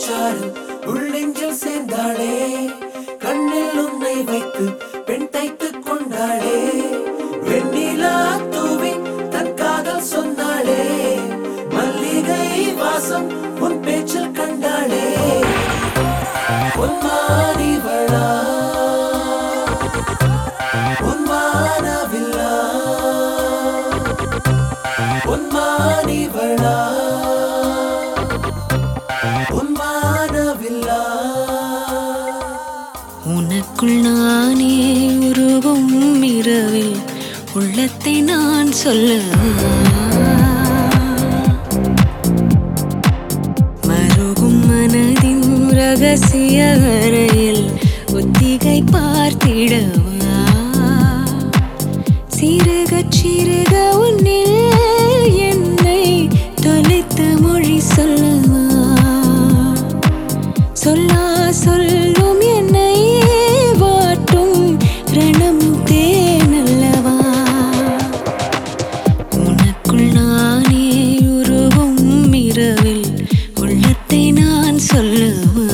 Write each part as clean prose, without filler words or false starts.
சாறு உள்ளெஞ்சில் சேர்ந்தாளே கண்ணில் உன்னை வைத்து பெண் தைத்து கொண்டாளே வெண்ணிலா தூவி தன் காதல் சொன்னாளே மல்லிகை வாசம் உன் பேச்சில் கண்டாளே பொன்மானிவளா பொன்மானவில்லா பொன்மானிவளா பொன்மானவில்லா உனக்குள் நானே உருகும் இரவில் உள்ளத்தை நான் சொல்ல மருகும் மனதின் ரகசிய அறையில் ஒத்திகை பார்த்திடவா சிறுக சிறுக உன்னில் என்னை தொலைத்த மொழி சொல்லவா சொல்லா சொல்லும் என்னை வாட்டும் ரணம் தேனல்லவா உனக்குள் நானே உருகும் இரவில் உள்ளத்தை நான் சொல்லவா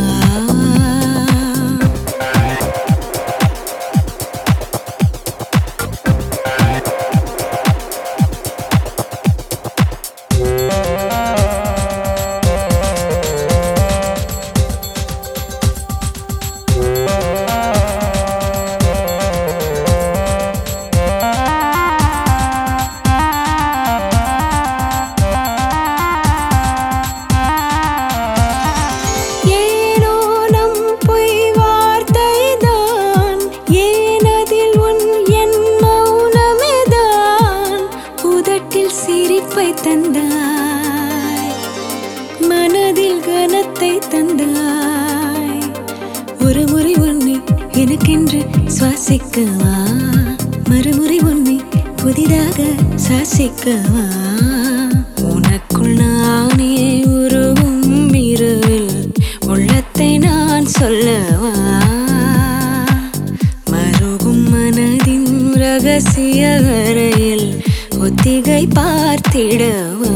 தந்தாய் மனதில் கனத்தை தந்தாய் ஒரு முறை உன்னை எனக்கென்று சுவாசிக்கவா மறுமுறை உன்னை புதிதாக சுவாசிக்கவா உனக்குள் நானே உருவும் இரவில் உள்ளத்தை நான் சொல்லவா மருகும் மனதின் ரகசிய அறையில் ஒத்திகை பார்த்திடவா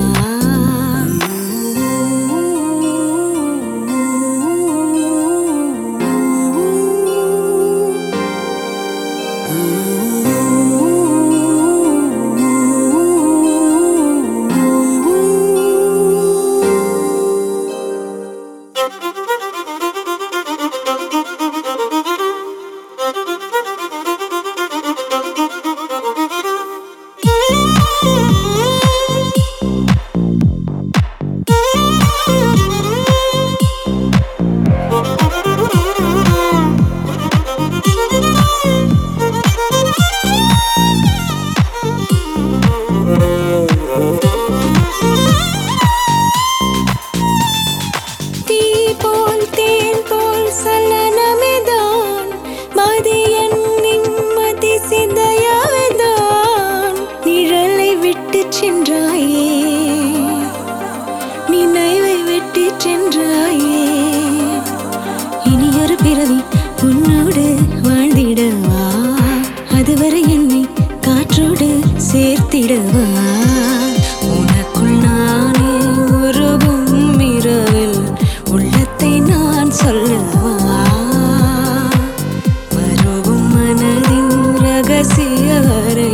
சென்றாயே நினைவை வெட்டி சென்றாயே இனியொரு பிறவி உன்னோடு வாழ்ந்திடவா அதுவரை என்னை காற்றோடு சேர்த்திடவா உனக்குள் நானே உருகும் இரவில் உள்ளத்தை நான் சொல்லவா மருகும் மனதின் ரகசிய அறை